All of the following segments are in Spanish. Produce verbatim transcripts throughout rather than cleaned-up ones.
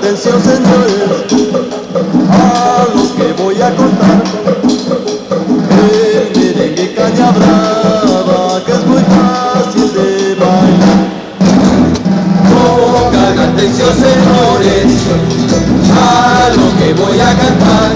atención, señores, a lo que voy a contar. El merengue caña brava, que es muy fácil de bailar. Pongan atención, señores, a lo que voy a cantar.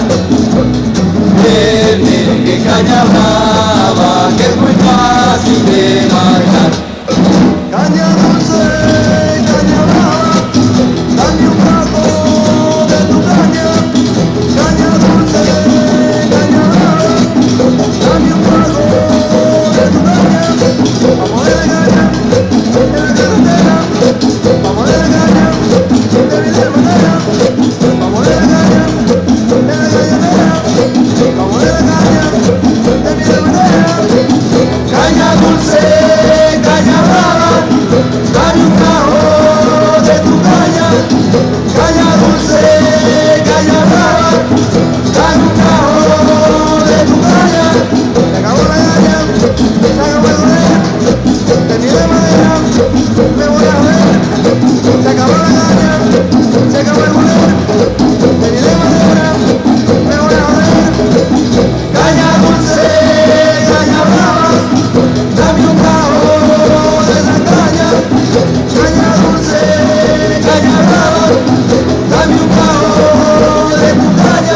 El merengue caña brava, que es muy fácil de bailar. Caña dulce, caña brava, dame un trago de tu caña. Caña dulce, caña brava, dame un trago de tu caña. Vamos de caña, de la carretera, vamos de caña, de mi hermanera, vamos de caña, de la gallinera, vamos de caña, de mi hermanera. Caña dulce, caña brava, dame un trago de tu caña. Caña dulce, caña brava, dame un trago de tu caña. Se acabó la caña, se acabó el joder, de mi hermanera, me voy a joder. Se acabó la caña, se acabó el joder, de mi hermanera, me voy a joder. Caña dulce, caña brava, dame un trago de esa caña. Caña dulce, caña brava, dame un trago de tu caña.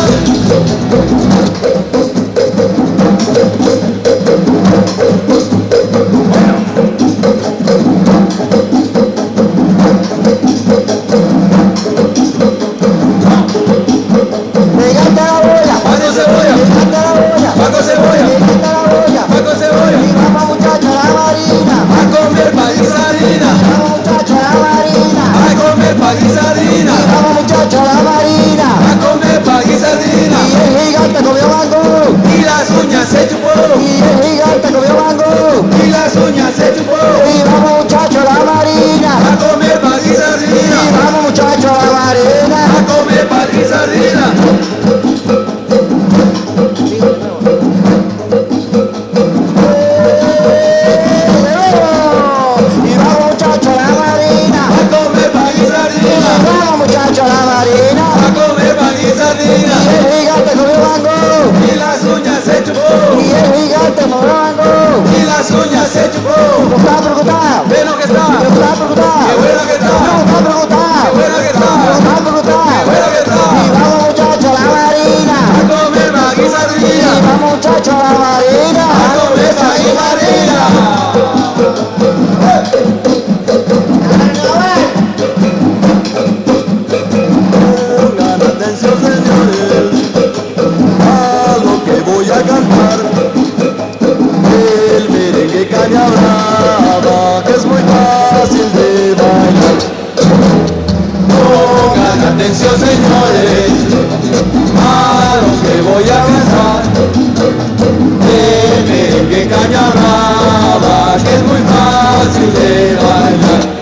Llegaste a la boya, Paco Cebolla, llegaste a la boya, Paco Cebolla, llegaste a la boya. Paco Cebolla, Y vamos muchachos a la marina, a comer pan y sardina, vamos muchachos a la marina, a comer pan y sardina, y vamos muchachos a la marina. a comer pan y sardina. Y el gigante comió mangú, Y las uñas se chupó, y el gigante comió mangú. y las uñas se chupó, Y vamos muchachos a la marina, a comer pan y y sardina, vamos muchachos a la marina. a comer pan y sardina. Y vamos muchachos a la marina, A comer pan y y sardina, vamos muchachos a la marina. a comer pan y Y sardina. el gigante comió mangú, Y las uñas se chupó, y el gigante comió mangú. y las uñas se chupó. Está preguntado, Ve lo que está, está preguntado, qué bueno que está, está preguntado, qué bueno que está, está preguntado. qué bueno que Y está. vamos muchachos a la marina, A comer pan y y sardina, vamos muchachos a la marina. a comer pan y sardina. Pongan atención, señores, a lo que voy a cantar. El merengue caña brava, que es muy fácil de bailar. Pongan atención, señores, a lo que voy a cantar. El merengue caña brava, que es muy fácil de bailar.